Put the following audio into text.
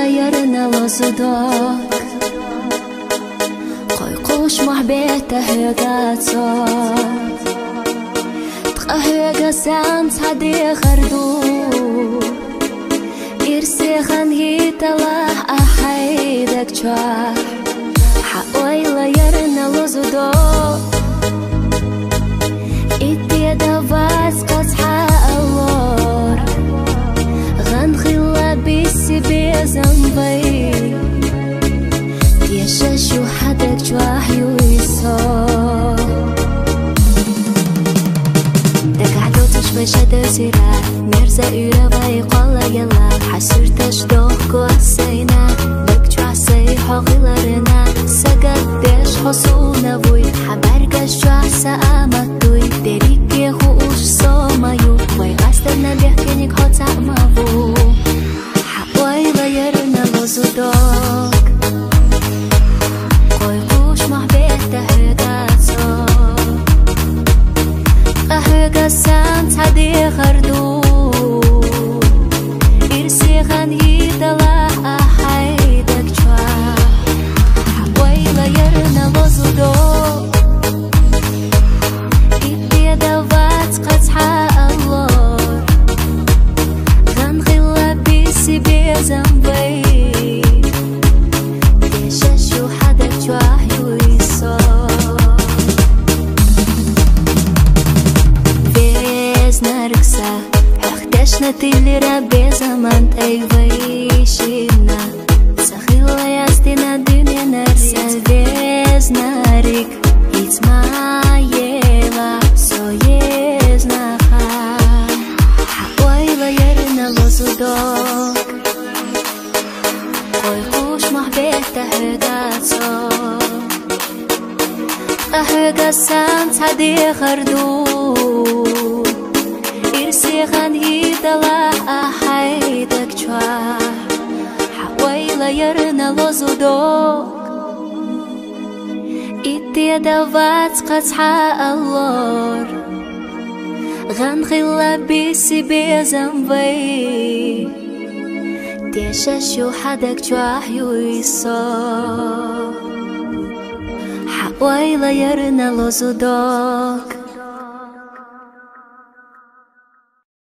yarına lozudok Qoy qush mahbeta högatso Tqahöga sam tsadi khardu Irsikhan hitalah ahaydak chwah Ha'oyla yarına lozudok Itti davas qasha allor غنخلى بيسي بزنبي يششو حدك جواح يويسو دقعدو تشبه شدر زيرا مرزا يرابا يقالا يلا حسر تشدوه قواسينا بك جواسي حقيلارنا سقد ديش حصونا بوي حبرقش جواسا آمدوي دريك يخوش صومايو ويغاستنا بيحكينيك حوتا مابو حقويلا يرنا لوزودوك قوي قوش محبيتا هداتو قهوغا سان تادي خردو إرسيخان هيدالا أحايدك جوا حقويلا يرنا لوزودوك إدي دوات قطحة اللور غنخلى بيسي بزنبي ديششو حدك جواه يويسو Везна рыкса Хахтешна тилира безаман тайвайшина Сахила ястина дыня нарса Везна рик Ицмаева соезнаха Хауайла ярна лозудок Qой qush mahbeta högatso Qahöga sam tsadi khardu Irsikhan hidala ahaydak chwa Hawayla yarna lozudok Itti davats qatsha allor Ghankhila bisi bezanvay Deshashu hadak chwah yuiso Hawayla yarna lozudok